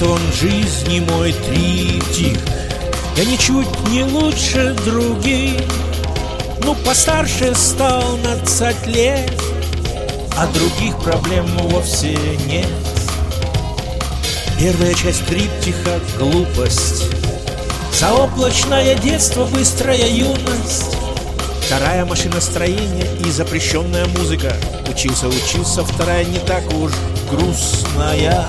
тон жизни мой триптих. Я ничуть не лучше других, ну постарше стал на 20 лет, а других проблем вовсе нет. Первая часть триптиха — глупость, заоблачное детство, быстрая юность. Вторая — машиностроение и запрещенная музыка. Учился, вторая не так уж грустная.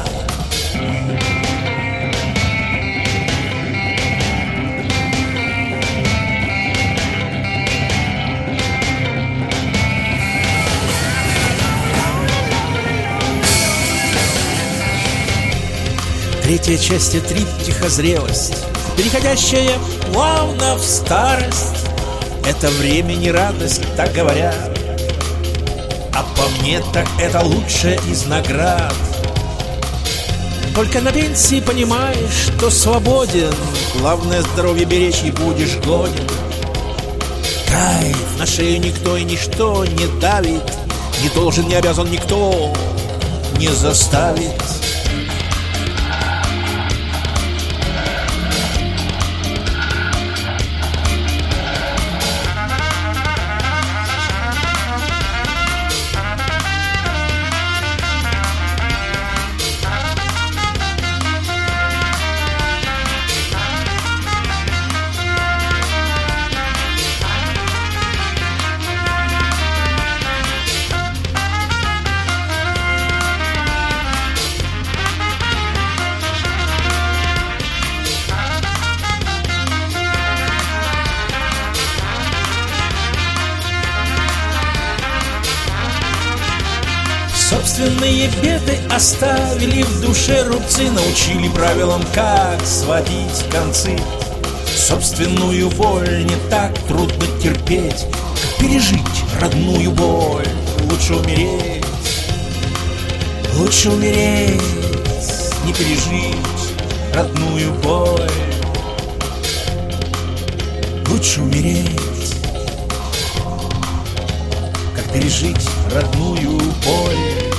Третья часть триптиха — зрелость, переходящая плавно в старость. Это время не радость, так говорят, а по мне так это лучшая из наград. Только на пенсии понимаешь, что свободен, главное здоровье беречь и будешь годен. Кайф на шею никто и ничто не давит, не должен, не обязан никто не заставит. Собственные беды оставили в душе рубцы, научили правилам, как сводить концы. Собственную боль не так трудно терпеть, как пережить родную боль. Лучше умереть, не пережить родную боль. Лучше умереть, как пережить родную боль.